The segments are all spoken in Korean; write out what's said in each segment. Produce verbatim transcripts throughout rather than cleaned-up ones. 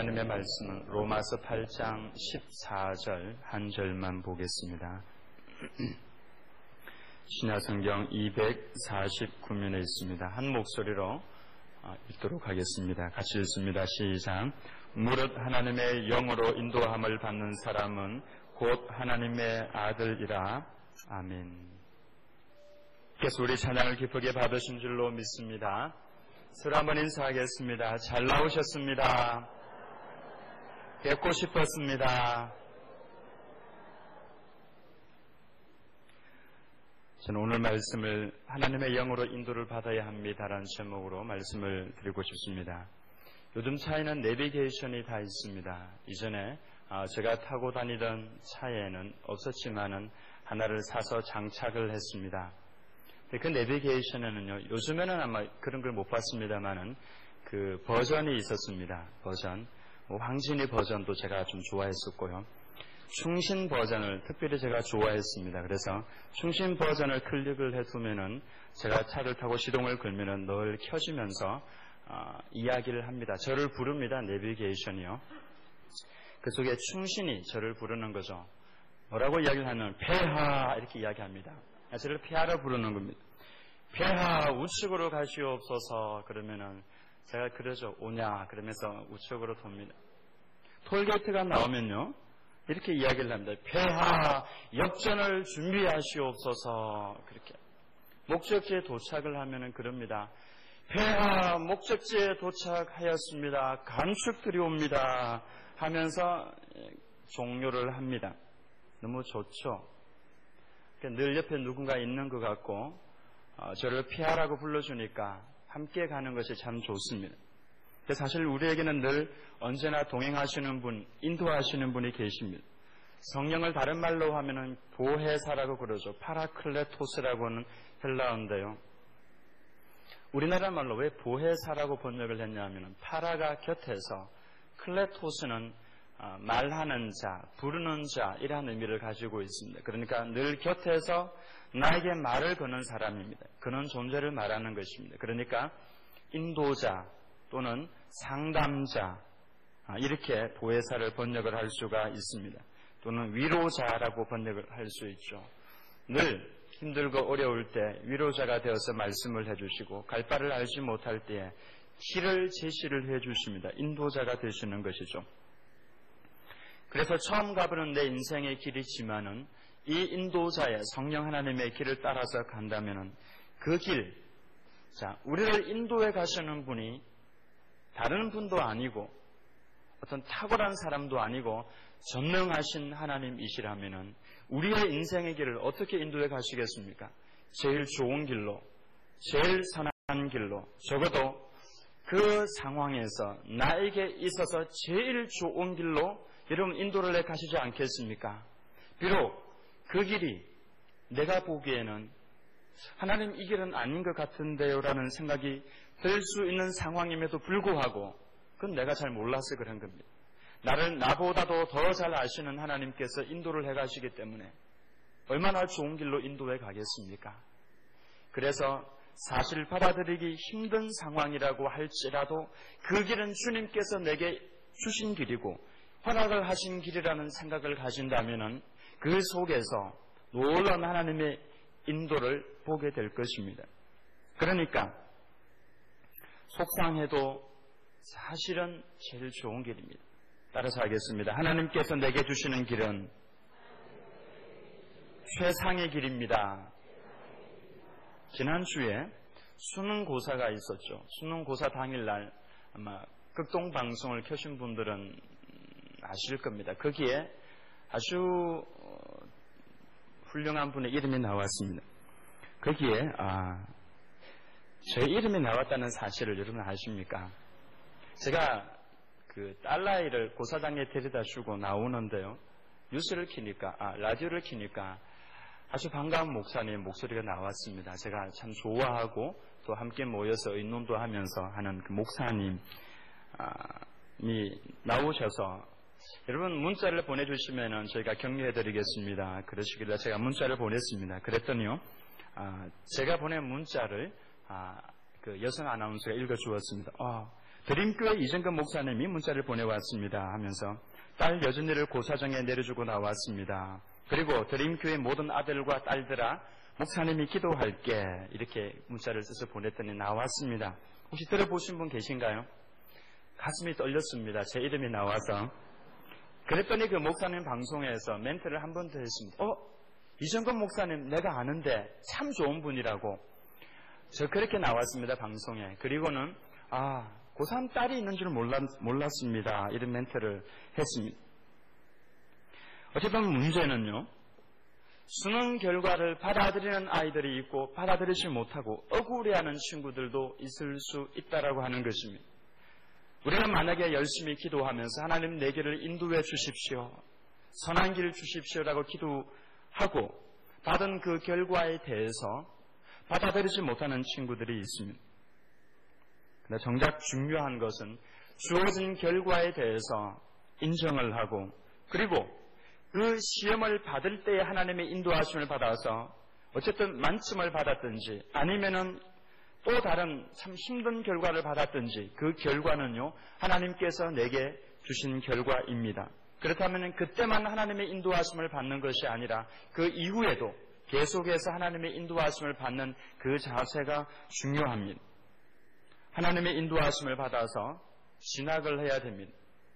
하나님의 말씀은 로마서 팔 장 십사 절 한 절만 보겠습니다. 신약성경 이백사십구 면에 있습니다. 한 목소리로 읽도록 하겠습니다. 같이 읽습니다. 시작. 무릇 하나님의 영으로 인도함을 받는 사람은 곧 하나님의 아들이라. 아멘. 그래서 우리 찬양을 기쁘게 받으신 줄로 믿습니다. 서로 한번 인사하겠습니다. 잘 나오셨습니다. 뵙고 싶었습니다. 저는 오늘 말씀을 하나님의 영으로 인도를 받아야 합니다라는 제목으로 말씀을 드리고 싶습니다. 요즘 차에는 내비게이션이 다 있습니다. 이전에 제가 타고 다니던 차에는 없었지만은 하나를 사서 장착을 했습니다. 그 내비게이션에는요, 요즘에는 아마 그런 걸 못 봤습니다만은 그 버전이 있었습니다. 버전. 뭐 황진이 버전도 제가 좀 좋아했었고요. 충신 버전을 특별히 제가 좋아했습니다. 그래서 충신 버전을 클릭을 해두면은 제가 차를 타고 시동을 걸면은 늘 켜지면서 어, 이야기를 합니다. 저를 부릅니다. 내비게이션이요. 그 속에 충신이 저를 부르는 거죠. 뭐라고 이야기를 하면 폐하 이렇게 이야기합니다. 저를 폐하로 부르는 겁니다. 폐하 우측으로 가시옵소서. 그러면은 제가 그러죠. 오냐 그러면서 우측으로 돕니다. 톨게이트가 나오면요 이렇게 이야기를 합니다. 폐하 역전을 준비하시옵소서. 그렇게 목적지에 도착을 하면은 그럽니다. 폐하 목적지에 도착하였습니다. 감축드리옵니다 하면서 종료를 합니다. 너무 좋죠. 늘 옆에 누군가 있는 것 같고 어, 저를 폐하라고 불러주니까 함께 가는 것이 참 좋습니다. 사실 우리에게는 늘 언제나 동행하시는 분, 인도하시는 분이 계십니다. 성령을 다른 말로 하면은 보혜사라고 그러죠. 파라클레토스라고 하는 헬라어인데요. 우리나라 말로 왜 보혜사라고 번역을 했냐면은 파라가 곁에서 클레토스는 어, 말하는 자, 부르는 자 이라는 의미를 가지고 있습니다. 그러니까 늘 곁에서 나에게 말을 거는 사람입니다. 그런 존재를 말하는 것입니다. 그러니까 인도자 또는 상담자 이렇게 보혜사를 번역을 할 수가 있습니다. 또는 위로자라고 번역을 할 수 있죠. 늘 힘들고 어려울 때 위로자가 되어서 말씀을 해주시고 갈 바를 알지 못할 때에 길을 제시를 해주십니다. 인도자가 되시는 것이죠. 그래서 처음 가보는 내 인생의 길이지만은 이 인도자의 성령 하나님의 길을 따라서 간다면은 그 길, 자, 우리를 인도해 가시는 분이 다른 분도 아니고 어떤 탁월한 사람도 아니고 전능하신 하나님이시라면은 우리의 인생의 길을 어떻게 인도해 가시겠습니까? 제일 좋은 길로, 제일 선한 길로, 적어도 그 상황에서 나에게 있어서 제일 좋은 길로 여러분 인도를 해 가시지 않겠습니까? 비록 그 길이 내가 보기에는 하나님 이 길은 아닌 것 같은데요 라는 생각이 들 수 있는 상황임에도 불구하고 그건 내가 잘 몰라서 그런 겁니다. 나를 나보다도 더 잘 아시는 하나님께서 인도를 해 가시기 때문에 얼마나 좋은 길로 인도해 가겠습니까? 그래서 사실 받아들이기 힘든 상황이라고 할지라도 그 길은 주님께서 내게 주신 길이고 허락을 하신 길이라는 생각을 가진다면은 그 속에서 놀라운 하나님의 인도를 보게 될 것입니다. 그러니까 속상해도 사실은 제일 좋은 길입니다. 따라서 하겠습니다. 하나님께서 내게 주시는 길은 최상의 길입니다. 지난주에 수능고사가 있었죠. 수능고사 당일날 아마 극동방송을 켜신 분들은 아실 겁니다. 거기에 아주 훌륭한 분의 이름이 나왔습니다. 거기에 아, 제 이름이 나왔다는 사실을 여러분 아십니까? 제가 그 딸아이를 고사장에 데려다 주고 나오는데요. 뉴스를 키니까, 아, 라디오를 키니까 아주 반가운 목사님 목소리가 나왔습니다. 제가 참 좋아하고 또 함께 모여서 의논도 하면서 하는 그 목사님이 나오셔서 여러분 문자를 보내주시면은 저희가 격려해드리겠습니다. 그러시길래 제가 문자를 보냈습니다. 그랬더니요, 아, 제가 보낸 문자를 아, 그 여성 아나운서가 읽어주었습니다. 아, 드림교회 이정근 목사님이 문자를 보내왔습니다 하면서 딸 여준이를 고사정에 내려주고 나왔습니다. 그리고 드림교회 모든 아들과 딸들아 목사님이 기도할게 이렇게 문자를 써서 보냈더니 나왔습니다. 혹시 들어보신 분 계신가요? 가슴이 떨렸습니다. 제 이름이 나와서. 그랬더니 그 목사님 방송에서 멘트를 한 번 더 했습니다. 어? 이정근 목사님 내가 아는데 참 좋은 분이라고. 저 그렇게 나왔습니다. 방송에. 그리고는 아 고삼 딸이 있는 줄 몰랐, 몰랐습니다. 이런 멘트를 했습니다. 어쨌든 문제는요. 수능 결과를 받아들이는 아이들이 있고 받아들이지 못하고 억울해하는 친구들도 있을 수 있다라고 하는 것입니다. 우리가 만약에 열심히 기도하면서 하나님 내 길을 인도해 주십시오. 선한 길을 주십시오라고 기도하고 받은 그 결과에 대해서 받아들이지 못하는 친구들이 있습니다. 그런데 정작 중요한 것은 주어진 결과에 대해서 인정을 하고 그리고 그 시험을 받을 때에 하나님의 인도하심을 받아서 어쨌든 만점을 받았든지 아니면은 또 다른 참 힘든 결과를 받았든지 그 결과는요 하나님께서 내게 주신 결과입니다. 그렇다면 그때만 하나님의 인도하심을 받는 것이 아니라 그 이후에도 계속해서 하나님의 인도하심을 받는 그 자세가 중요합니다. 하나님의 인도하심을 받아서 진학을 해야 됩니다.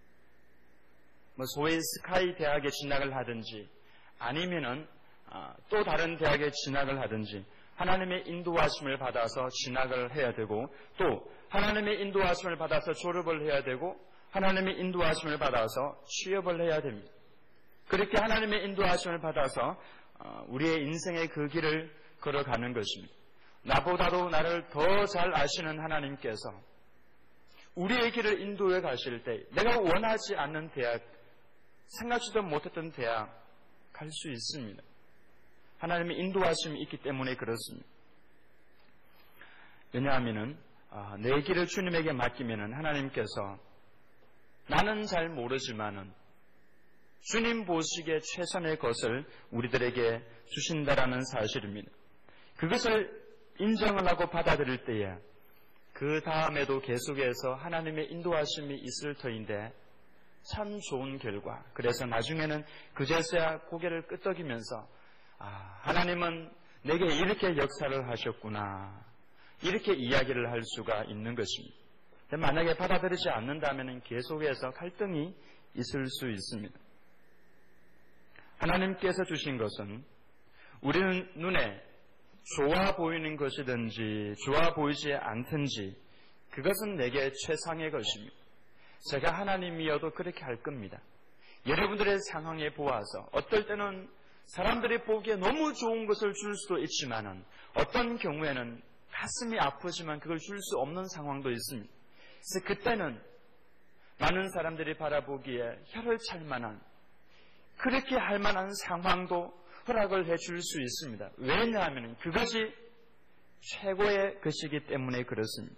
뭐 소위 스카이 대학에 진학을 하든지 아니면은 또 다른 대학에 진학을 하든지 하나님의 인도하심을 받아서 진학을 해야 되고 또 하나님의 인도하심을 받아서 졸업을 해야 되고 하나님의 인도하심을 받아서 취업을 해야 됩니다. 그렇게 하나님의 인도하심을 받아서 우리의 인생의 그 길을 걸어가는 것입니다. 나보다도 나를 더 잘 아시는 하나님께서 우리의 길을 인도해 가실 때 내가 원하지 않는 대학, 생각지도 못했던 대학 갈 수 있습니다. 하나님의 인도하심이 있기 때문에 그렇습니다. 왜냐하면 내 길을 주님에게 맡기면 하나님께서 나는 잘 모르지만은 주님 보시기에 최선의 것을 우리들에게 주신다라는 사실입니다. 그것을 인정을 하고 받아들일 때에 그 다음에도 계속해서 하나님의 인도하심이 있을 터인데 참 좋은 결과. 그래서 나중에는 그제서야 고개를 끄덕이면서 아, 하나님은 내게 이렇게 역사를 하셨구나. 이렇게 이야기를 할 수가 있는 것입니다. 만약에 받아들이지 않는다면 계속해서 갈등이 있을 수 있습니다. 하나님께서 주신 것은 우리는 눈에 좋아 보이는 것이든지 좋아 보이지 않든지 그것은 내게 최상의 것입니다. 제가 하나님이어도 그렇게 할 겁니다. 여러분들의 상황에 보아서 어떨 때는 사람들이 보기에 너무 좋은 것을 줄 수도 있지만은 어떤 경우에는 가슴이 아프지만 그걸 줄 수 없는 상황도 있습니다. 그래서 그때는 많은 사람들이 바라보기에 혀를 찰 만한 그렇게 할 만한 상황도 허락을 해줄 수 있습니다. 왜냐하면 그것이 최고의 것이기 때문에 그렇습니다.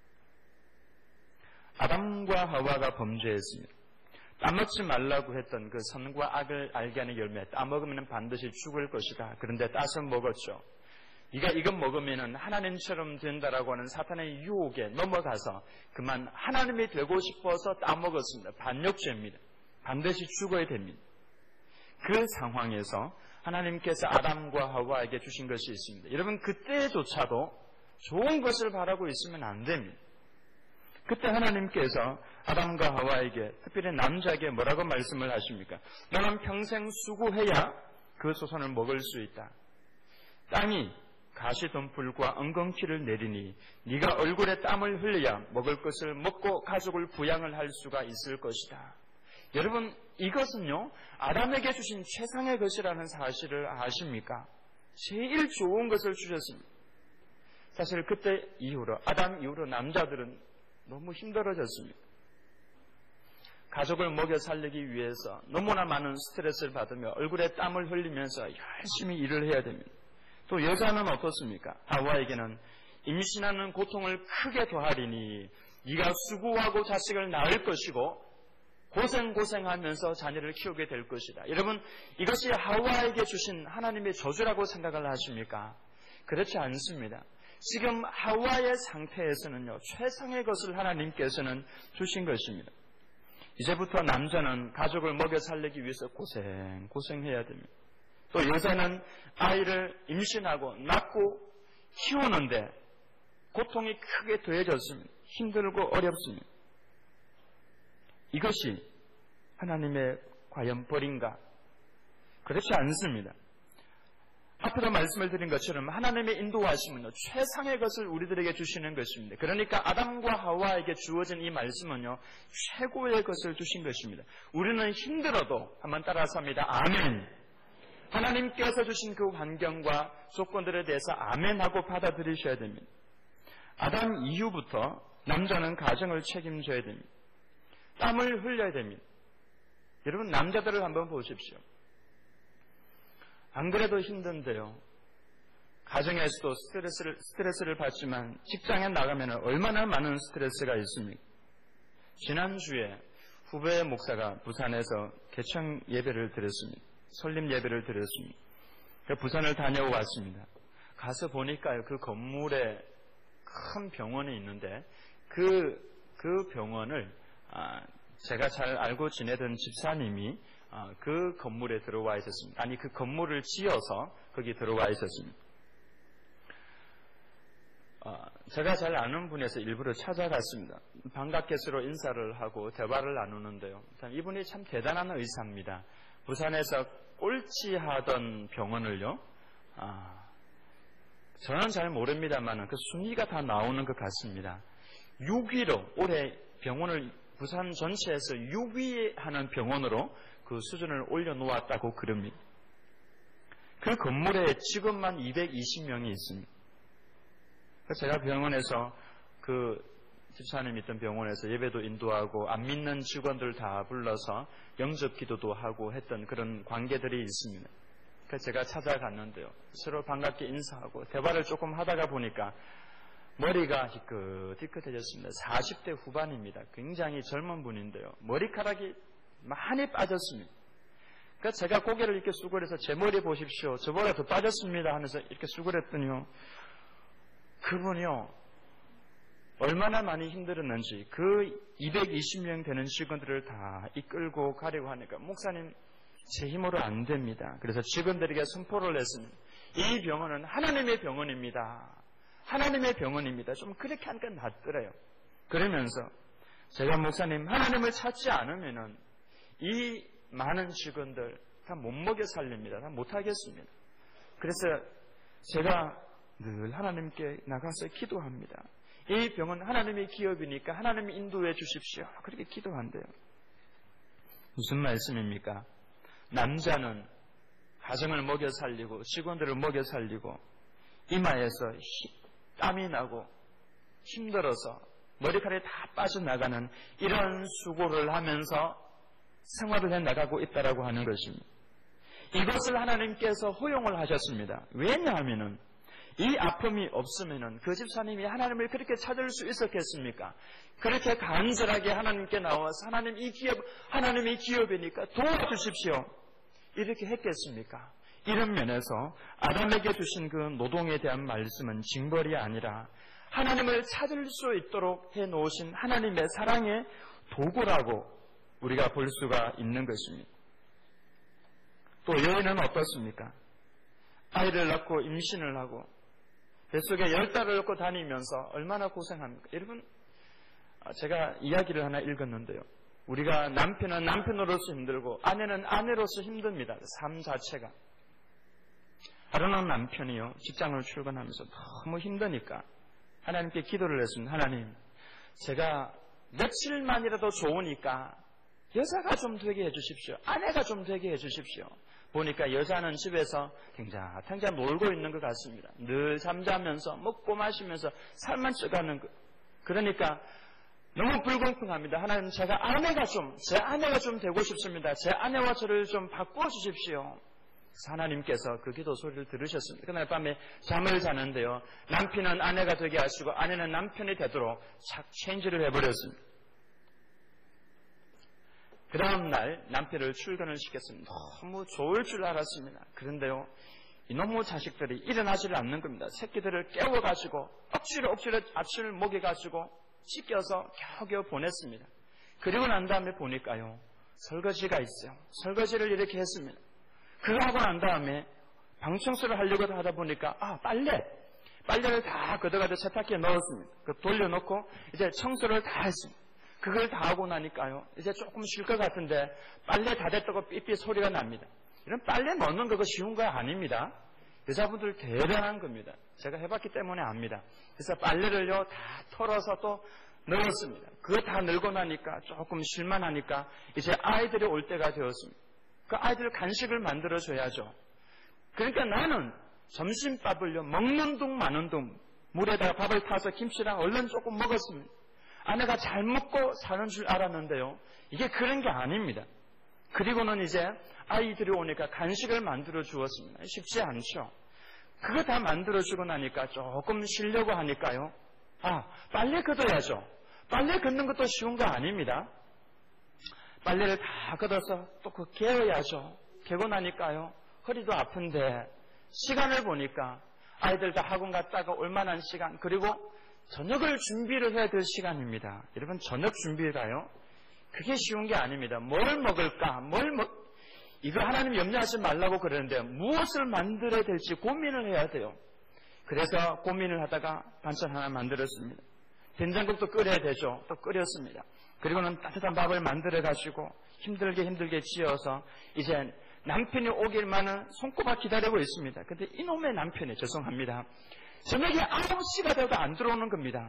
아담과 하와가 범죄했습니다. 따먹지 말라고 했던 그 선과 악을 알게 하는 열매, 따먹으면 반드시 죽을 것이다. 그런데 따서 먹었죠. 네가 이것 먹으면 하나님처럼 된다라고 하는 사탄의 유혹에 넘어가서 그만 하나님이 되고 싶어서 따먹었습니다. 반역죄입니다. 반드시 죽어야 됩니다. 그 상황에서 하나님께서 아담과 하와에게 주신 것이 있습니다. 여러분 그때조차도 좋은 것을 바라고 있으면 안 됩니다. 그때 하나님께서 아담과 하와에게 특별히 남자에게 뭐라고 말씀을 하십니까? 너는 평생 수고해야 그 소선을 먹을 수 있다. 땅이 가시덤불과 엉겅퀴를 내리니 네가 얼굴에 땀을 흘려야 먹을 것을 먹고 가족을 부양을 할 수가 있을 것이다. 여러분 이것은요 아담에게 주신 최상의 것이라는 사실을 아십니까? 제일 좋은 것을 주셨습니다. 사실 그때 이후로 아담 이후로 남자들은 너무 힘들어졌습니다. 가족을 먹여 살리기 위해서 너무나 많은 스트레스를 받으며 얼굴에 땀을 흘리면서 열심히 일을 해야 됩니다. 또 여자는 어떻습니까? 하와에게는 임신하는 고통을 크게 더하리니 네가 수고하고 자식을 낳을 것이고 고생고생하면서 자녀를 키우게 될 것이다. 여러분 이것이 하와에게 주신 하나님의 저주라고 생각을 하십니까? 그렇지 않습니다. 지금 하와의 상태에서는요, 최상의 것을 하나님께서는 주신 것입니다. 이제부터 남자는 가족을 먹여 살리기 위해서 고생, 고생해야 됩니다. 또 여자는 아이를 임신하고 낳고 키우는데 고통이 크게 더해졌습니다. 힘들고 어렵습니다. 이것이 하나님의 과연 벌인가? 그렇지 않습니다. 앞으로 말씀을 드린 것처럼 하나님의 인도하심은요, 최상의 것을 우리들에게 주시는 것입니다. 그러니까 아담과 하와에게 주어진 이 말씀은요, 최고의 것을 주신 것입니다. 우리는 힘들어도 한번 따라서 합니다. 아멘. 하나님께서 주신 그 환경과 조건들에 대해서 아멘하고 받아들이셔야 됩니다. 아담 이후부터 남자는 가정을 책임져야 됩니다. 땀을 흘려야 됩니다. 여러분, 남자들을 한번 보십시오. 안 그래도 힘든데요. 가정에서도 스트레스를, 스트레스를 받지만 직장에 나가면 얼마나 많은 스트레스가 있습니까? 지난주에 후배 목사가 부산에서 개청 예배를 드렸습니다. 설립 예배를 드렸습니다. 부산을 다녀왔습니다. 가서 보니까요, 그 건물에 큰 병원이 있는데 그, 그 병원을 아, 제가 잘 알고 지내던 집사님이 아, 그 건물에 들어와 있었습니다. 아니, 그 건물을 지어서 거기 들어와 있었습니다. 아, 제가 잘 아는 분에서 일부러 찾아갔습니다. 반갑게 서로 인사를 하고 대화를 나누는데요. 참, 이분이 참 대단한 의사입니다. 부산에서 꼴찌하던 병원을요, 아, 저는 잘 모릅니다만 그 순위가 다 나오는 것 같습니다. 육 위로 올해 병원을 부산 전체에서 육 위 하는 병원으로 그 수준을 올려놓았다고 그럽니다. 그 건물에 직원만 이백이십 명이 있습니다. 제가 병원에서 그 집사님 있던 병원에서 예배도 인도하고 안 믿는 직원들 다 불러서 영접 기도도 하고 했던 그런 관계들이 있습니다. 그래서 제가 찾아갔는데요. 서로 반갑게 인사하고 대화를 조금 하다가 보니까 머리가 희끗희끗해졌습니다. 사십 대 후반입니다. 굉장히 젊은 분인데요. 머리카락이 많이 빠졌습니다. 그래서 제가 고개를 이렇게 수그려서 제 머리 보십시오. 저보다 더 빠졌습니다 하면서 이렇게 수그렸더니요. 그분이요. 얼마나 많이 힘들었는지 그 이백이십 명 되는 직원들을 다 이끌고 가려고 하니까 목사님 제 힘으로 안 됩니다. 그래서 직원들에게 선포를 했습니다. 이 병원은 하나님의 병원입니다. 하나님의 병원입니다. 좀 그렇게 하니까 낫더래요. 그러면서 제가 목사님 하나님을 찾지 않으면은 이 많은 직원들 다 못 먹여 살립니다. 다 못하겠습니다. 그래서 제가 늘 하나님께 나가서 기도합니다. 이 병은 하나님의 기업이니까 하나님이 인도해 주십시오. 그렇게 기도한대요. 무슨 말씀입니까? 남자는 가정을 먹여 살리고 직원들을 먹여 살리고 이마에서 땀이 나고 힘들어서 머리카락이 다 빠져나가는 이런 수고를 하면서 생활을 해나가고 있다라고 하는 것입니다. 이것을 하나님께서 허용을 하셨습니다. 왜냐하면 이 아픔이 없으면 그 집사님이 하나님을 그렇게 찾을 수 있었겠습니까? 그렇게 간절하게 하나님께 나와서 하나님 이 기업, 하나님의 기업이니까 도와주십시오. 이렇게 했겠습니까? 이런 면에서 아담에게 주신 그 노동에 대한 말씀은 징벌이 아니라 하나님을 찾을 수 있도록 해놓으신 하나님의 사랑의 도구라고 우리가 볼 수가 있는 것입니다. 또 여인은 어떻습니까? 아이를 낳고 임신을 하고 뱃속에 열 달을 얻고 다니면서 얼마나 고생합니까? 여러분, 제가 이야기를 하나 읽었는데요. 우리가 남편은 남편으로서 힘들고 아내는 아내로서 힘듭니다. 삶 자체가. 하루는 남편이요, 직장을 출근하면서 너무 힘드니까 하나님께 기도를 했습니다. 하나님, 제가 며칠만이라도 좋으니까 여자가 좀 되게 해주십시오. 아내가 좀 되게 해주십시오. 보니까 여자는 집에서 탱자탱자 놀고 있는 것 같습니다. 늘 잠자면서 먹고 마시면서 살만 쪄가는 것. 그러니까 너무 불공평합니다. 하나님, 제가 아내가 좀, 제 아내가 좀 되고 싶습니다. 제 아내와 저를 좀 바꾸어 주십시오. 하나님께서 그 기도 소리를 들으셨습니다. 그날 밤에 잠을 자는데요. 남편은 아내가 되게 하시고 아내는 남편이 되도록 착 체인지를 해버렸습니다. 그 다음 날 남편을 출근을 시켰습니다. 너무 좋을 줄 알았습니다. 그런데요, 이놈의 자식들이 일어나지를 않는 겁니다. 새끼들을 깨워가지고 억지로 억지로 아침을 먹여가지고 씻겨서 겨우겨우 보냈습니다. 그리고 난 다음에 보니까요, 설거지가 있어요. 설거지를 이렇게 했습니다. 그거 하고 난 다음에 방청소를 하려고 하다 보니까 아 빨래 빨래를 다 걷어가지고 세탁기에 넣었습니다. 그 돌려놓고 이제 청소를 다 했습니다. 그걸 다 하고 나니까요, 이제 조금 쉴 것 같은데 빨래 다 됐다고 삐삐 소리가 납니다. 이런 빨래 넣는 거 쉬운 거 아닙니다. 여자분들 대단한 겁니다. 제가 해봤기 때문에 압니다. 그래서 빨래를요 다 털어서 또 넣었습니다. 그거 다 넣고 나니까 조금 쉴만하니까 이제 아이들이 올 때가 되었습니다. 그 아이들 간식을 만들어줘야죠. 그러니까 나는 점심밥을요 먹는 둥 마는 둥 물에다가 밥을 타서 김치랑 얼른 조금 먹었습니다. 아내가 잘 먹고 사는 줄 알았는데요, 이게 그런 게 아닙니다. 그리고는 이제 아이들이 오니까 간식을 만들어 주었습니다. 쉽지 않죠. 그거 다 만들어 주고 나니까 조금 쉬려고 하니까요, 아 빨래 걷어야죠. 빨래 걷는 것도 쉬운 거 아닙니다. 빨래를 다 걷어서 또 그 개어야죠. 개고 나니까요 허리도 아픈데 시간을 보니까 아이들 다 학원 갔다가 올 만한 시간, 그리고 저녁을 준비를 해야 될 시간입니다. 여러분, 저녁 준비가요 그게 쉬운 게 아닙니다. 뭘 먹을까? 뭘 먹... 이거 하나님 염려하지 말라고 그러는데 무엇을 만들어야 될지 고민을 해야 돼요. 그래서 고민을 하다가 반찬 하나 만들었습니다. 된장국도 끓여야 되죠. 또 끓였습니다. 그리고는 따뜻한 밥을 만들어가지고 힘들게 힘들게 지어서 이제 남편이 오길만은 손꼽아 기다리고 있습니다. 근데 이놈의 남편이, 죄송합니다, 저녁에 아홉 시가 돼도 안 들어오는 겁니다.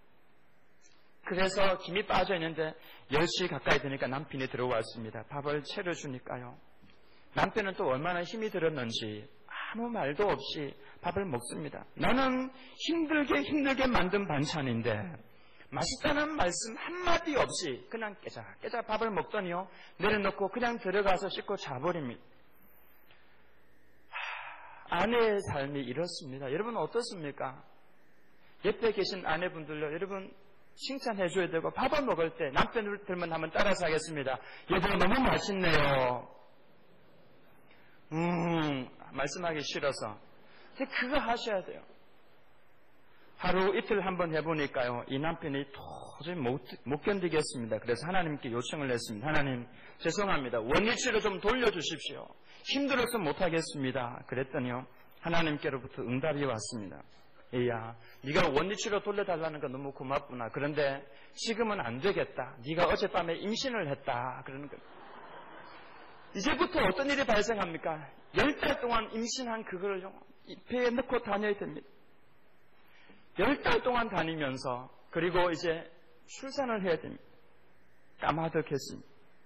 그래서 김이 빠져 있는데 열 시 가까이 되니까 남편이 들어왔습니다. 밥을 차려주니까요, 남편은 또 얼마나 힘이 들었는지 아무 말도 없이 밥을 먹습니다. 나는 힘들게 힘들게 만든 반찬인데 맛있다는 말씀 한마디 없이 그냥 깨작 깨작 밥을 먹더니요 내려놓고 그냥 들어가서 씻고 자버립니다. 하, 아내의 삶이 이렇습니다. 여러분 어떻습니까? 옆에 계신 아내분들요, 여러분 칭찬해줘야 되고, 밥을 먹을 때 남편들만 한번 따라서 하겠습니다. 여보 너무 맛있네요. 음 말씀하기 싫어서. 근데 그거 하셔야 돼요. 하루 이틀 한번 해보니까요, 이 남편이 도저히 못, 못 견디겠습니다. 그래서 하나님께 요청을 했습니다. 하나님 죄송합니다. 원위치로 좀 돌려주십시오. 힘들어서 못하겠습니다. 그랬더니요 하나님께로부터 응답이 왔습니다. 얘야, 네가 원위치로 돌려달라는 건 너무 고맙구나. 그런데 지금은 안 되겠다. 네가 어젯밤에 임신을 했다. 그러는 거예요. 이제부터 어떤 일이 발생합니까? 열 달 동안 임신한 그거를 배에 넣고 다녀야 됩니다. 열 달 동안 다니면서 그리고 이제 출산을 해야 됩니다. 까마득했습니다.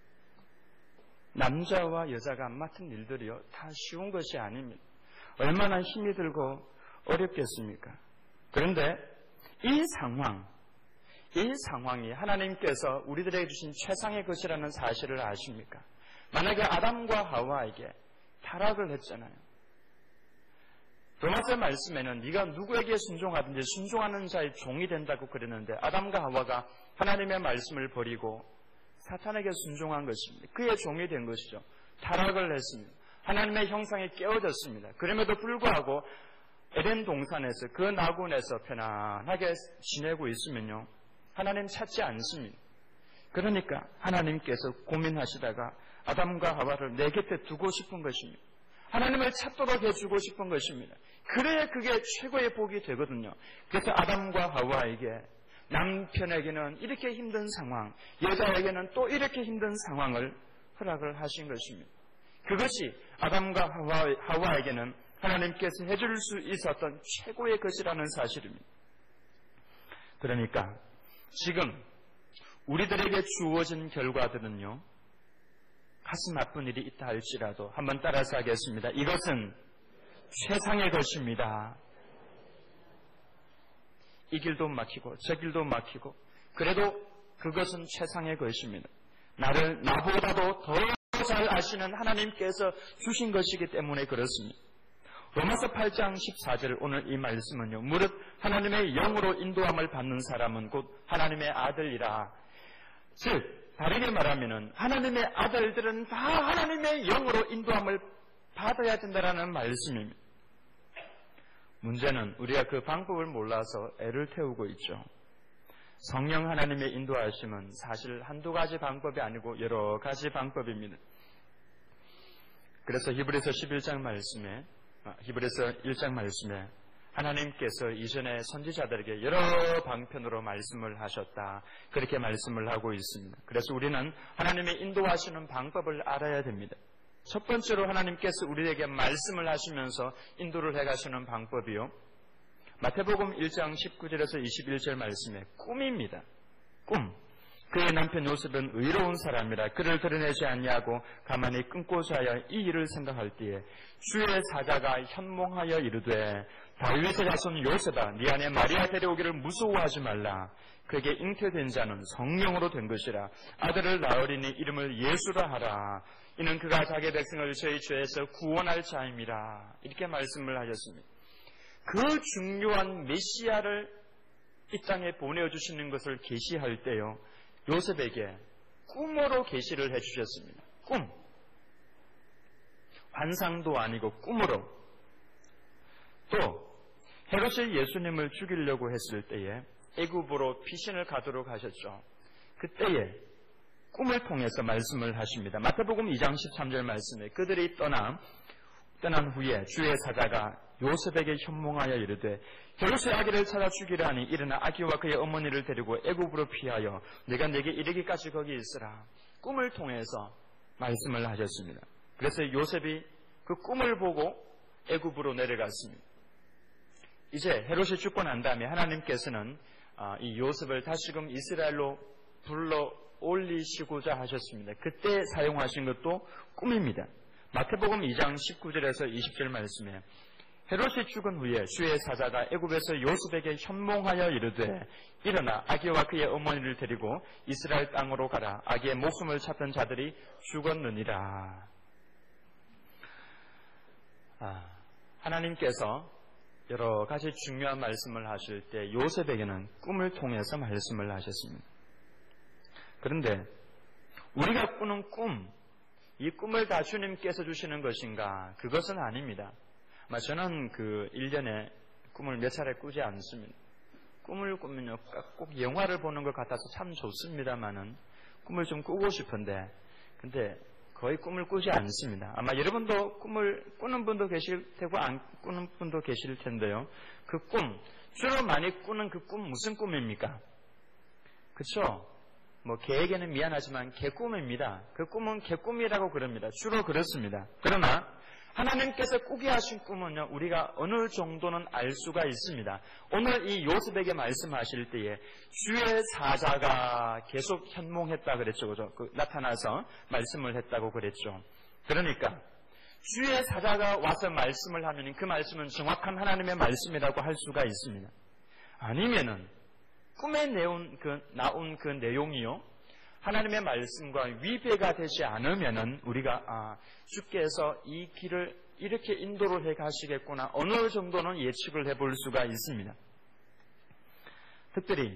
남자와 여자가 맡은 일들이요 다 쉬운 것이 아닙니다. 얼마나 힘이 들고 어렵겠습니까? 그런데 이 상황, 이 상황이 하나님께서 우리들에게 주신 최상의 것이라는 사실을 아십니까? 만약에 아담과 하와에게 타락을 했잖아요. 로마서 말씀에는 네가 누구에게 순종하든지 순종하는 자의 종이 된다고 그랬는데, 아담과 하와가 하나님의 말씀을 버리고 사탄에게 순종한 것입니다. 그의 종이 된 것이죠. 타락을 했습니다. 하나님의 형상에 깨어졌습니다. 그럼에도 불구하고 에덴 동산에서 그 나군에서 편안하게 지내고 있으면요 하나님 찾지 않습니다. 그러니까 하나님께서 고민하시다가 아담과 하와를 내 곁에 두고 싶은 것입니다. 하나님을 찾도록 해주고 싶은 것입니다. 그래야 그게 최고의 복이 되거든요. 그래서 아담과 하와에게 남편에게는 이렇게 힘든 상황, 여자에게는 또 이렇게 힘든 상황을 허락을 하신 것입니다. 그것이 아담과 하와, 하와에게는 하나님께서 해줄 수 있었던 최고의 것이라는 사실입니다. 그러니까 지금 우리들에게 주어진 결과들은요 가슴 아픈 일이 있다 할지라도 한번 따라서 하겠습니다. 이것은 최상의 것입니다. 이 길도 막히고 저 길도 막히고 그래도 그것은 최상의 것입니다. 나를 나보다도 더 잘 아시는 하나님께서 주신 것이기 때문에 그렇습니다. 로마서 팔 장 십사 절 오늘 이 말씀은요, 무릇 하나님의 영으로 인도함을 받는 사람은 곧 하나님의 아들이라. 즉 다르게 말하면은 하나님의 아들들은 다 하나님의 영으로 인도함을 받아야 된다라는 말씀입니다. 문제는 우리가 그 방법을 몰라서 애를 태우고 있죠. 성령 하나님의 인도하심은 사실 한두 가지 방법이 아니고 여러 가지 방법입니다. 그래서 히브리서 십일 장 말씀에, 히브리서 일 장 말씀에 하나님께서 이전에 선지자들에게 여러 방편으로 말씀을 하셨다. 그렇게 말씀을 하고 있습니다. 그래서 우리는 하나님의 인도하시는 방법을 알아야 됩니다. 첫 번째로 하나님께서 우리에게 말씀을 하시면서 인도를 해가시는 방법이요. 마태복음 일 장 십구 절에서 이십일 절 말씀에 꿈입니다. 꿈. 그의 남편 요셉은 의로운 사람이라 그를 드러내지 아니하고 가만히 끊고자 하여 이 일을 생각할 때에 주의 사자가 현몽하여 이르되 다윗의 자손 요셉아 네 안에 마리아 데려오기를 무서워하지 말라. 그에게 잉태된 자는 성령으로 된 것이라. 아들을 낳으리니 이름을 예수라 하라. 이는 그가 자기 백성을 저희 죄에서 구원할 자임이라. 이렇게 말씀을 하셨습니다. 그 중요한 메시아를 이 땅에 보내주시는 것을 계시할 때요. 요셉에게 꿈으로 계시를 해주셨습니다. 꿈. 환상도 아니고 꿈으로. 또 헤롯이 예수님을 죽이려고 했을 때에 애굽으로 피신을 가도록 하셨죠. 그때에 꿈을 통해서 말씀을 하십니다. 마태복음 이 장 십삼 절 말씀에 그들이 떠나 떠난 후에 주의 사자가 요셉에게 현몽하여 이르되 헤롯의 아기를 찾아 죽이려 하니 일어나 아기와 그의 어머니를 데리고 애굽으로 피하여 내가 내게 이르기까지 거기 있으라. 꿈을 통해서 말씀을 하셨습니다. 그래서 요셉이 그 꿈을 보고 애굽으로 내려갔습니다. 이제 헤롯이 죽고 난 다음에 하나님께서는 이 요셉을 다시금 이스라엘로 불러 올리시고자 하셨습니다. 그때 사용하신 것도 꿈입니다. 마태복음 이 장 십구 절에서 이십 절 말씀에 헤롯이 죽은 후에 주의 사자가 애굽에서 요셉에게 현몽하여 이르되 일어나 아기와 그의 어머니를 데리고 이스라엘 땅으로 가라. 아기의 목숨을 찾던 자들이 죽었느니라. 아, 하나님께서 여러 가지 중요한 말씀을 하실 때 요셉에게는 꿈을 통해서 말씀을 하셨습니다. 그런데 우리가 꾸는 꿈, 이 꿈을 다 주님께서 주시는 것인가? 그것은 아닙니다. 저는 그 일 년에 꿈을 몇 차례 꾸지 않습니다. 꿈을 꾸면요, 꼭 영화를 보는 것 같아서 참 좋습니다만은 꿈을 좀 꾸고 싶은데, 근데 거의 꿈을 꾸지 않습니다. 아마 여러분도 꿈을 꾸는 분도 계실 테고 안 꾸는 분도 계실 텐데요. 그 꿈, 주로 많이 꾸는 그 꿈 무슨 꿈입니까? 그렇죠? 뭐 개에게는 미안하지만 개꿈입니다. 그 꿈은 개꿈이라고 그럽니다. 주로 그렇습니다. 그러나 하나님께서 꾸게 하신 꿈은요, 우리가 어느 정도는 알 수가 있습니다. 오늘 이 요셉에게 말씀하실 때에 주의 사자가 계속 현몽했다 그랬죠. 그죠? 그 나타나서 말씀을 했다고 그랬죠. 그러니까 주의 사자가 와서 말씀을 하면 그 말씀은 정확한 하나님의 말씀이라고 할 수가 있습니다. 아니면은 꿈에 나온 그, 나온 그 내용이요, 하나님의 말씀과 위배가 되지 않으면은 우리가 아, 주께서 이 길을 이렇게 인도를 해 가시겠구나 어느 정도는 예측을 해볼 수가 있습니다. 특별히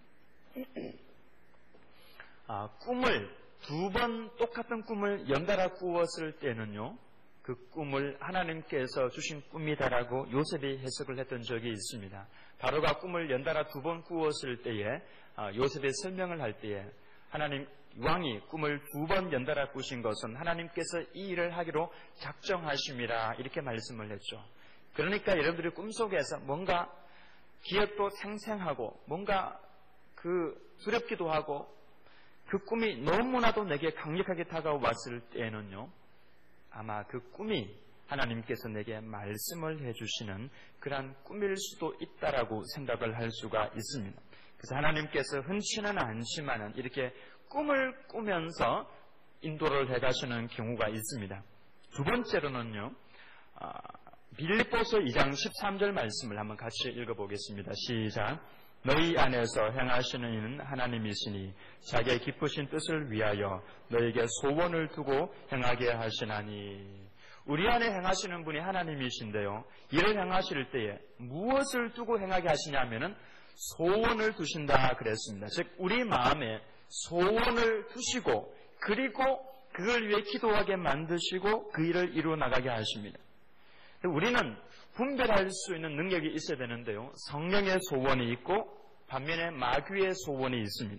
아, 꿈을 두 번 똑같은 꿈을 연달아 꾸었을 때는요, 그 꿈을 하나님께서 주신 꿈이다라고 요셉이 해석을 했던 적이 있습니다. 바로가 꿈을 연달아 두 번 꾸었을 때에 아, 요셉이 설명을 할 때에 하나님 왕이 꿈을 두 번 연달아 꾸신 것은 하나님께서 이 일을 하기로 작정하심이라 이렇게 말씀을 했죠. 그러니까 여러분들이 꿈속에서 뭔가 기억도 생생하고 뭔가 그 두렵기도 하고 그 꿈이 너무나도 내게 강력하게 다가왔을 때에는요, 아마 그 꿈이 하나님께서 내게 말씀을 해주시는 그러한 꿈일 수도 있다라고 생각을 할 수가 있습니다. 그래서 하나님께서 흔치는 않지만은 이렇게 꿈을 꾸면서 인도를 해가시는 경우가 있습니다. 두 번째로는요, 아, 빌립보서 이 장 십삼 절 말씀을 한번 같이 읽어보겠습니다. 시작. 너희 안에서 행하시는 이는 하나님이시니 자기의 기쁘신 뜻을 위하여 너에게 소원을 두고 행하게 하시나니. 우리 안에 행하시는 분이 하나님이신데요, 이를 행하실 때에 무엇을 두고 행하게 하시냐면은 소원을 두신다 그랬습니다. 즉 우리 마음에 소원을 두시고 그리고 그걸 위해 기도하게 만드시고 그 일을 이루어 나가게 하십니다. 우리는 분별할 수 있는 능력이 있어야 되는데요. 성령의 소원이 있고 반면에 마귀의 소원이 있습니다.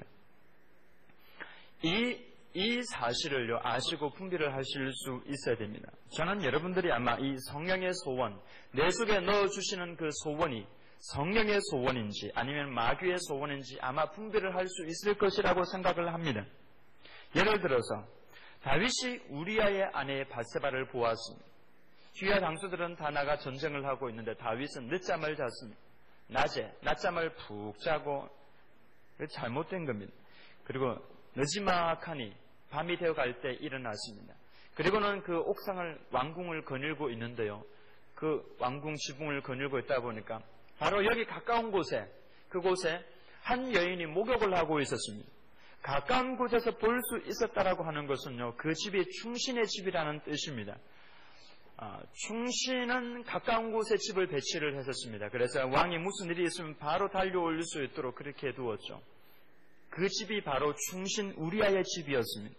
이, 이 사실을요, 아시고 분별을 하실 수 있어야 됩니다. 저는 여러분들이 아마 이 성령의 소원, 내 속에 넣어주시는 그 소원이 성령의 소원인지 아니면 마귀의 소원인지 아마 분별을 할 수 있을 것이라고 생각을 합니다. 예를 들어서 다윗이 우리아의 아내 바세바를 보았습니다. 주야 장수들은 다 나가 전쟁을 하고 있는데 다윗은 늦잠을 잤습니다. 낮에 낮잠을 푹 자고 잘못된 겁니다. 그리고 느지막하니 밤이 되어갈 때 일어났습니다. 그리고는 그 옥상을 왕궁을 거닐고 있는데요. 그 왕궁 지붕을 거닐고 있다 보니까 바로 여기 가까운 곳에 그곳에 한 여인이 목욕을 하고 있었습니다. 가까운 곳에서 볼 수 있었다라고 하는 것은요, 그 집이 충신의 집이라는 뜻입니다. 아, 충신은 가까운 곳에 집을 배치를 했었습니다. 그래서 왕이 무슨 일이 있으면 바로 달려올 수 있도록 그렇게 해두었죠. 그 집이 바로 충신 우리아의 집이었습니다.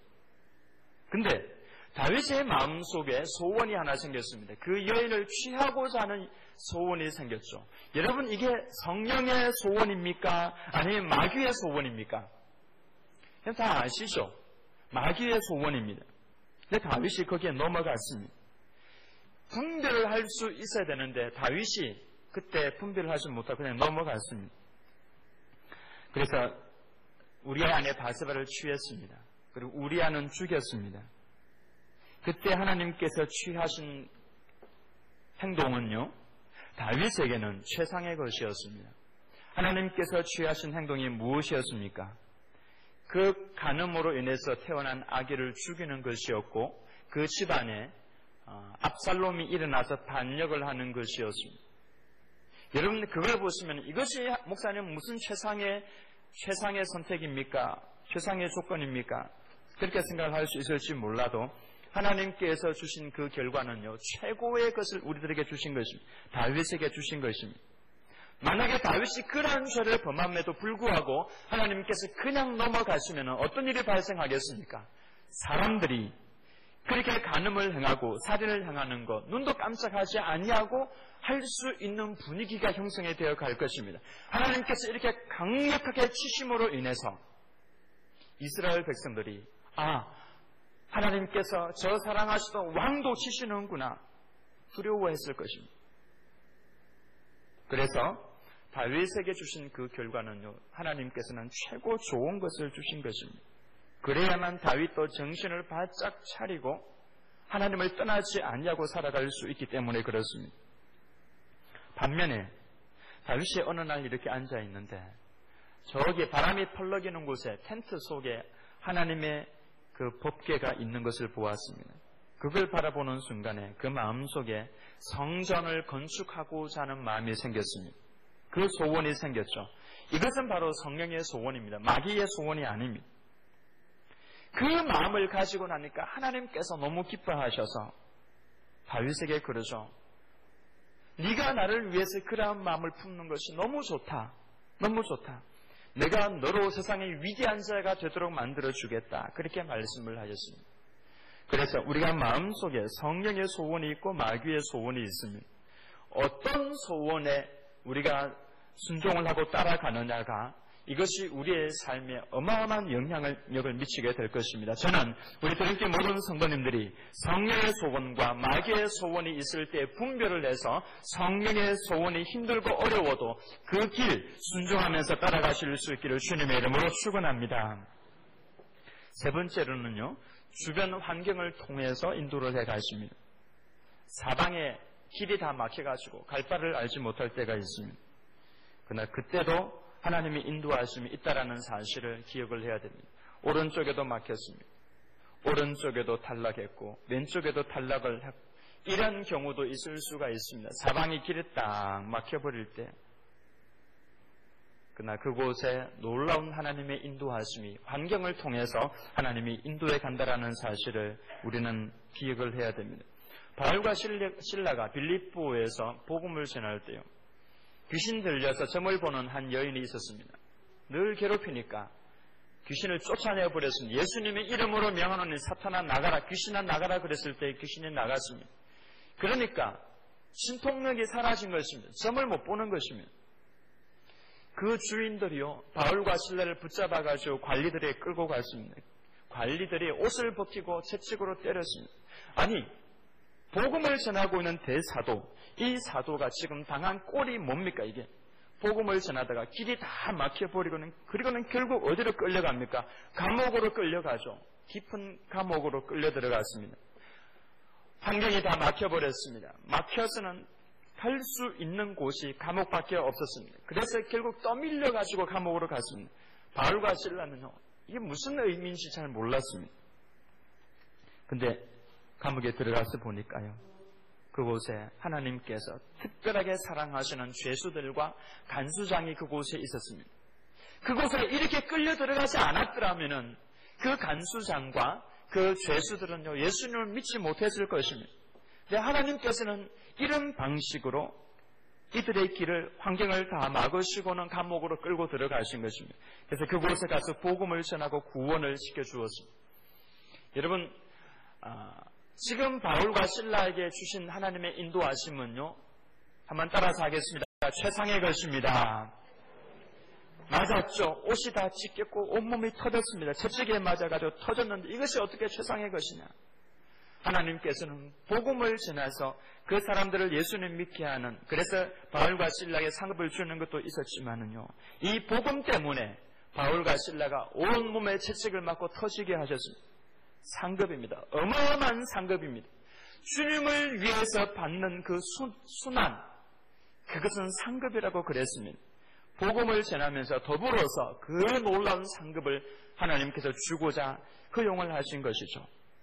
근데 다윗의 마음속에 소원이 하나 생겼습니다. 그 여인을 취하고자 하는 소원이 생겼죠. 여러분, 이게 성령의 소원입니까? 아니면 마귀의 소원입니까? 다 아시죠? 마귀의 소원입니다. 근데 다윗이 거기에 넘어갔습니다. 분별을 할 수 있어야 되는데 다윗이 그때 분별을 하지 못하고 그냥 넘어갔습니다. 그래서 우리아 아내 바세바를 취했습니다. 그리고 우리아는 죽였습니다. 그때 하나님께서 취하신 행동은요, 다윗에게는 최상의 것이었습니다. 하나님께서 취하신 행동이 무엇이었습니까? 그 간음으로 인해서 태어난 아기를 죽이는 것이었고 그 집안에 압살롬이 일어나서 반역을 하는 것이었습니다. 여러분, 그걸 보시면 이것이 목사님 무슨 최상의 최상의 선택입니까? 최상의 조건입니까? 그렇게 생각할 수 있을지 몰라도 하나님께서 주신 그 결과는요, 최고의 것을 우리들에게 주신 것입니다. 다윗에게 주신 것입니다. 만약에 다윗이 그러한 죄를 범함에도 불구하고 하나님께서 그냥 넘어가시면 어떤 일이 발생하겠습니까? 사람들이 그렇게 간음을 행하고 살인을 행하는 것, 눈도 깜짝하지 아니하고 할 수 있는 분위기가 형성이 되어 갈 것입니다. 하나님께서 이렇게 강력하게 치심으로 인해서 이스라엘 백성들이 아, 하나님께서 저 사랑하시던 왕도 치시는구나 두려워했을 것입니다. 그래서 다윗에게 주신 그 결과는요, 하나님께서는 최고 좋은 것을 주신 것입니다. 그래야만 다윗도 정신을 바짝 차리고 하나님을 떠나지 아니하고 살아갈 수 있기 때문에 그렇습니다. 반면에 다윗이 어느 날 이렇게 앉아 있는데 저기 바람이 펄럭이는 곳에 텐트 속에 하나님의 그 법궤가 있는 것을 보았습니다. 그걸 바라보는 순간에 그 마음속에 성전을 건축하고자 하는 마음이 생겼습니다. 그 소원이 생겼죠. 이것은 바로 성령의 소원입니다. 마귀의 소원이 아닙니다. 그 마음을 가지고 나니까 하나님께서 너무 기뻐하셔서 다윗에게 그러죠. 네가 나를 위해서 그러한 마음을 품는 것이 너무 좋다. 너무 좋다. 내가 너로 세상의 위대한 자가 되도록 만들어주겠다. 그렇게 말씀을 하셨습니다. 그래서 우리가 마음속에 성령의 소원이 있고 마귀의 소원이 있습니다. 어떤 소원에 우리가 순종을 하고 따라가느냐가 이것이 우리의 삶에 어마어마한 영향력을 미치게 될 것입니다. 저는 우리 드림교 모든 성도님들이 성령의 소원과 마귀의 소원이 있을 때 분별을 해서 성령의 소원이 힘들고 어려워도 그 길 순종하면서 따라가실 수 있기를 주님의 이름으로 축원합니다. 세 번째로는요, 주변 환경을 통해서 인도를 해 가십니다. 사방에 길이 다 막혀가지고 갈 바를 알지 못할 때가 있습니다. 그러나 그때도 하나님이 인도하심이 있다라는 사실을 기억을 해야 됩니다. 오른쪽에도 막혔습니다. 오른쪽에도 탈락했고 왼쪽에도 탈락을 했고 이런 경우도 있을 수가 있습니다. 사방이 길이 딱 막혀버릴 때 그러나 그곳에 놀라운 하나님의 인도하심이 환경을 통해서 하나님이 인도해 간다라는 사실을 우리는 기억을 해야 됩니다. 바울과 실라가 빌립보에서 복음을 전할 때요, 귀신 들려서 점을 보는 한 여인이 있었습니다. 늘 괴롭히니까 귀신을 쫓아내 버렸습니다. 예수님의 이름으로 명하노니 사탄아 나가라, 귀신아 나가라 그랬을 때 귀신이 나갔습니다. 그러니까 신통력이 사라진 것입니다. 점을 못 보는 것입니다. 그 주인들이요, 바울과 실라를 붙잡아가지고 관리들에 끌고 갔습니다. 관리들이 옷을 벗기고 채찍으로 때렸습니다. 아니, 복음을 전하고 있는 대사도, 이 사도가 지금 당한 꼴이 뭡니까 이게? 복음을 전하다가 길이 다 막혀버리고는, 그리고는 결국 어디로 끌려갑니까? 감옥으로 끌려가죠. 깊은 감옥으로 끌려 들어갔습니다. 환경이 다 막혀버렸습니다. 막혀서는 갈 수 있는 곳이 감옥밖에 없었습니다. 그래서 결국 떠밀려가지고 감옥으로 갔습니다. 바울과 실라는요, 이게 무슨 의미인지 잘 몰랐습니다. 근데 감옥에 들어가서 보니까요, 그곳에 하나님께서 특별하게 사랑하시는 죄수들과 간수장이 그곳에 있었습니다. 그곳에 이렇게 끌려 들어가지 않았더라면은 그 간수장과 그 죄수들은요, 예수님을 믿지 못했을 것입니다. 근데 하나님께서는 이런 방식으로 이들의 길을, 환경을 다 막으시고는 감옥으로 끌고 들어가신 것입니다. 그래서 그곳에 가서 복음을 전하고 구원을 시켜주었습니다. 여러분, 아, 지금 바울과 실라에게 주신 하나님의 인도하심은요, 한번 따라서 하겠습니다. 최상의 것입니다. 맞았죠. 옷이 다 찢겼고 온몸이 터졌습니다. 채찍에 맞아가지고 터졌는데 이것이 어떻게 최상의 것이냐. 하나님께서는 복음을 전해서 그 사람들을 예수님 믿게 하는, 그래서 바울과 실라에게 상급을 주는 것도 있었지만은요, 이 복음 때문에 바울과 실라가 온몸에 채찍을 맞고 터지게 하셨습니다. 상급입니다. 어마어마한 상급입니다. 주님을 위해서 받는 그 수, 순환, 그것은 상급이라고 그랬습니다. 복음을 전하면서 더불어서 그 놀라운 상급을 하나님께서 주고자 허용을 하신 것이죠.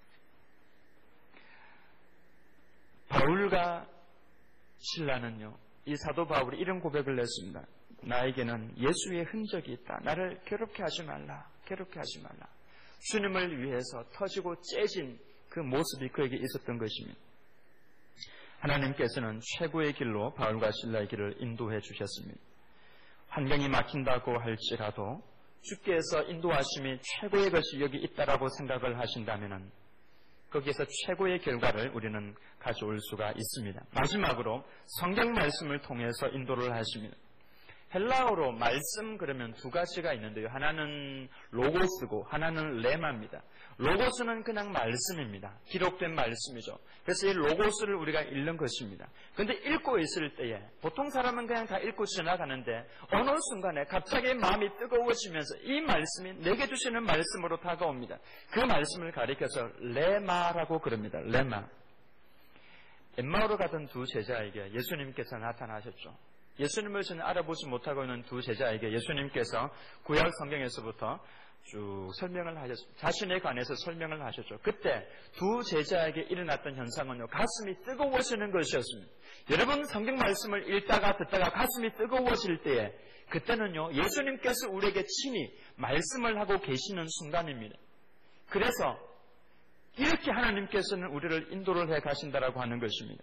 바울과 실라는요, 이 사도 바울이 이런 고백을 냈습니다. 나에게는 예수의 흔적이 있다. 나를 괴롭게 하지 말라. 괴롭게 하지 말라. 주님을 위해서 터지고 째진 그 모습이 그에게 있었던 것입니다. 하나님께서는 최고의 길로 바울과 실라의 길을 인도해 주셨습니다. 환경이 막힌다고 할지라도 주께서 인도하심이 최고의 것이 여기 있다라고 생각을 하신다면 거기에서 최고의 결과를 우리는 가져올 수가 있습니다. 마지막으로 성경 말씀을 통해서 인도를 하십니다. 헬라어로 말씀 그러면 두 가지가 있는데요. 하나는 로고스고 하나는 레마입니다. 로고스는 그냥 말씀입니다. 기록된 말씀이죠. 그래서 이 로고스를 우리가 읽는 것입니다. 그런데 읽고 있을 때에 보통 사람은 그냥 다 읽고 지나가는데 어느 순간에 갑자기 마음이 뜨거워지면서 이 말씀이 내게 주시는 말씀으로 다가옵니다. 그 말씀을 가리켜서 레마라고 그럽니다. 레마. 엠마오로 가던 두 제자에게 예수님께서 나타나셨죠. 예수님을 전혀 알아보지 못하고 있는 두 제자에게 예수님께서 구약 성경에서부터 쭉 설명을 하셨습니다. 자신에 관해서 설명을 하셨죠. 그때 두 제자에게 일어났던 현상은요, 가슴이 뜨거워지는 것이었습니다. 여러분, 성경 말씀을 읽다가 듣다가 가슴이 뜨거워질 때에 그때는요, 예수님께서 우리에게 친히 말씀을 하고 계시는 순간입니다. 그래서 이렇게 하나님께서는 우리를 인도를 해 가신다라고 하는 것입니다.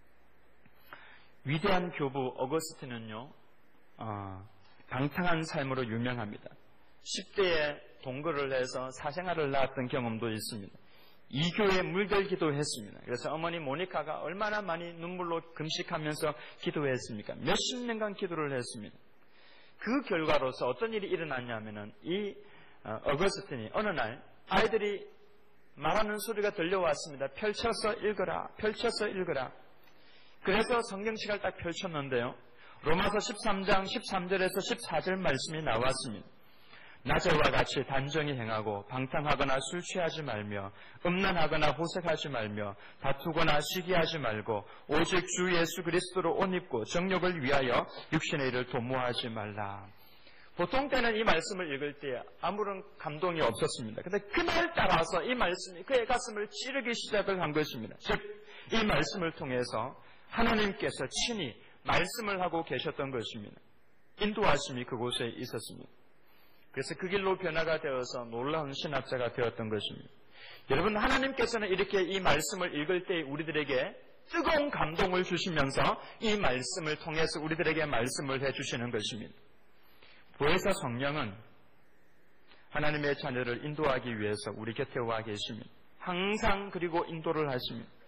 위대한 교부 어거스틴은요, 어, 방탕한 삶으로 유명합니다. 십 대에 동거를 해서 사생활을 낳았던 경험도 있습니다. 이교에 물들기도 했습니다. 그래서 어머니 모니카가 얼마나 많이 눈물로 금식하면서 기도했습니까? 몇십 년간 기도를 했습니다. 그 결과로서 어떤 일이 일어났냐면은 이 어거스틴이 어느 날 아이들이 말하는 소리가 들려왔습니다. 펼쳐서 읽어라, 펼쳐서 읽어라. 그래서 성경책을 딱 펼쳤는데요, 로마서 십삼 장 십삼 절에서 십사 절 말씀이 나왔습니다. 낮에와 같이 단정히 행하고 방탕하거나 술 취하지 말며 음란하거나 호색하지 말며 다투거나 시기하지 말고 오직 주 예수 그리스도로 옷 입고 정욕을 위하여 육신의 일을 도모하지 말라. 보통 때는 이 말씀을 읽을 때 아무런 감동이 없었습니다. 그런데 그날 따라서 이 말씀이 그의 가슴을 찌르기 시작을 한 것입니다. 즉, 이 말씀을 통해서 하나님께서 친히 말씀을 하고 계셨던 것입니다. 인도하심이 그곳에 있었습니다. 그래서 그 길로 변화가 되어서 놀라운 신학자가 되었던 것입니다. 여러분, 하나님께서는 이렇게 이 말씀을 읽을 때 우리들에게 뜨거운 감동을 주시면서 이 말씀을 통해서 우리들에게 말씀을 해주시는 것입니다. 보혜사 성령은 하나님의 자녀를 인도하기 위해서 우리 곁에 와 계십니다. 항상 그리고 인도를 하십니다.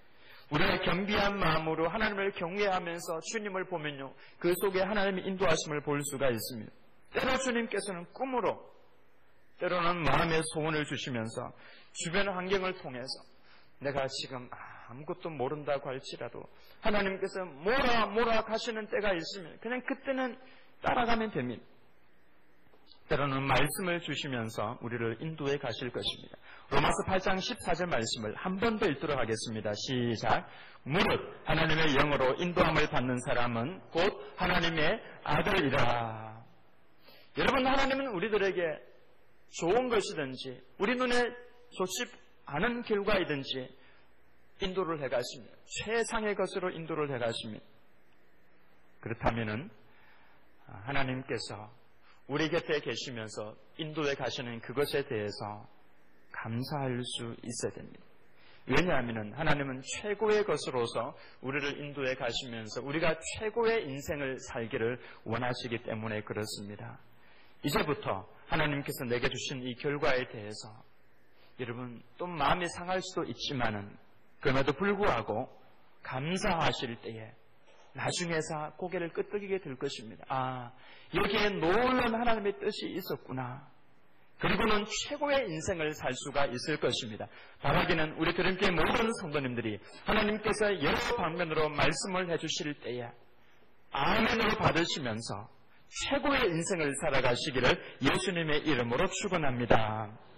우리가 겸비한 마음으로 하나님을 경외하면서 주님을 보면요, 그 속에 하나님의 인도하심을 볼 수가 있습니다. 때로 주님께서는 꿈으로, 때로는 마음의 소원을 주시면서 주변 환경을 통해서 내가 지금 아무것도 모른다고 할지라도 하나님께서 뭐라 뭐라 가시는 때가 있으면 그냥 그때는 따라가면 됩니다. 때로는 말씀을 주시면서 우리를 인도해 가실 것입니다. 로마서 팔 장 십사 절 말씀을 한 번 더 읽도록 하겠습니다. 시작. 무릇 하나님의 영으로 인도함을 받는 사람은 곧 하나님의 아들이라. 여러분, 하나님은 우리들에게 좋은 것이든지 우리 눈에 좋지 않은 결과이든지 인도를 해가십니다. 최상의 것으로 인도를 해가십니다. 그렇다면은 하나님께서 우리 곁에 계시면서 인도해 가시는 그것에 대해서 감사할 수 있어야 됩니다. 왜냐하면 하나님은 최고의 것으로서 우리를 인도해 가시면서 우리가 최고의 인생을 살기를 원하시기 때문에 그렇습니다. 이제부터 하나님께서 내게 주신 이 결과에 대해서 여러분 또 마음이 상할 수도 있지만은 그럼에도 불구하고 감사하실 때에 나중에서 고개를 끄덕이게 될 것입니다. 아, 여기에 놀라운 하나님의 뜻이 있었구나. 그리고는 최고의 인생을 살 수가 있을 것입니다. 바라기는 우리 그림교회 모든 성도님들이 하나님께서 여러 방면으로 말씀을 해주실 때에 아멘으로 받으시면서 최고의 인생을 살아가시기를 예수님의 이름으로 축원합니다.